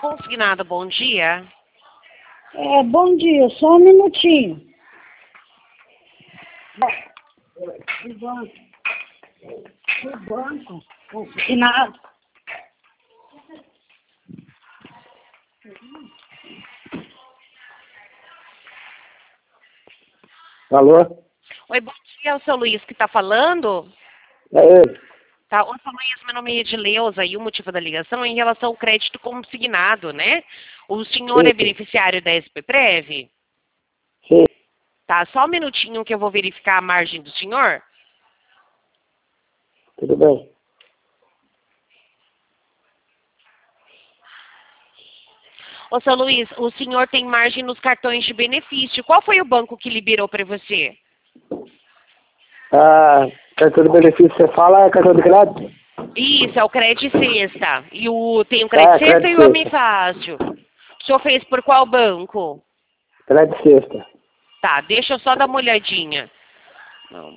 Consignado, bom dia. Bom dia, só um minutinho. O banco, consignado. Alô? Oi, bom dia, é o seu Luiz que está falando? É ele. Tá, ô, seu Luiz, meu nome é Edileuza e o motivo da ligação é em relação ao crédito consignado, né? O senhor Sim, é sim. beneficiário da SPPrev? Sim, Tá, só um minutinho que eu vou verificar a margem do senhor. tudo bem. Ô, seu Luiz, o senhor tem margem nos cartões de benefício. Qual foi o banco que liberou para você? Cartão de benefício, você fala cartão de crédito? Isso, é o Crédito Sexta. Tem o Crédito Sexta Crédito e o Sexta. Homem Fácil. O senhor fez por qual banco? Crédito sexta. Tá, deixa eu só dar uma olhadinha. Não.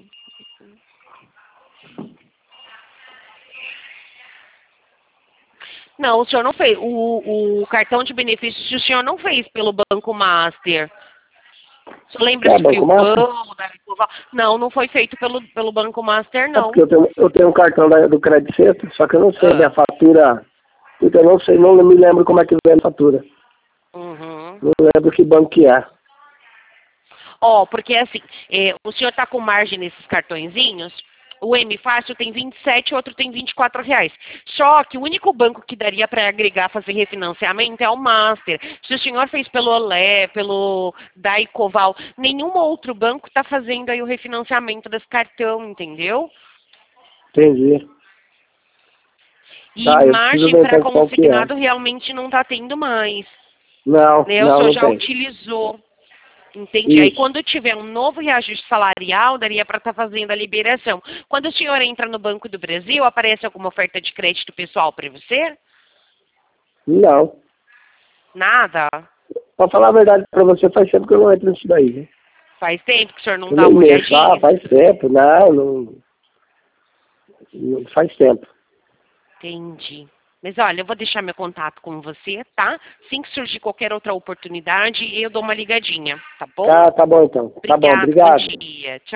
Não, o senhor não fez. O cartão de benefícios o senhor não fez pelo Banco Master. O senhor lembra se foi Banco o Master? Pão, da Ecoval? Não, não foi feito pelo Banco Master, É não. porque eu tenho um cartão do crédito sexta, só que eu não sei Ah. a fatura. Então eu não sei, não me lembro como é que vem a fatura. Uhum. Não lembro que banco que é. Ó, porque assim, o senhor tá com margem nesses cartõezinhos, o M Fácil tem 27, o outro tem R$ 24. Só que o único banco que daria para agregar, fazer refinanciamento é o Master. Se o senhor fez pelo Olé, pelo Daicoval, nenhum outro banco está fazendo aí o refinanciamento desse cartão, entendeu? Entendi. E Tá, eu preciso margem ver para então qual que é. consignado realmente não está tendo mais. Não, Né? O não, senhor não já tem. utilizou. Entendi. Aí Isso. quando tiver um novo reajuste salarial, daria para estar fazendo a liberação. Quando o senhor entra no Banco do Brasil, aparece alguma oferta de crédito pessoal para você? Não. Nada? Pra falar a verdade pra você, faz tempo que eu não entro nisso daí, né? Faz tempo que o senhor não Eu dá nem uma mexo. olhadinha? Faz tempo. Não faz tempo. Entendi. Mas olha, eu vou deixar meu contato com você, tá? Assim que surgir qualquer outra oportunidade, eu dou uma ligadinha, tá bom? Tá bom então. Tá bom, Obrigado, bom obrigado. dia. Tchau.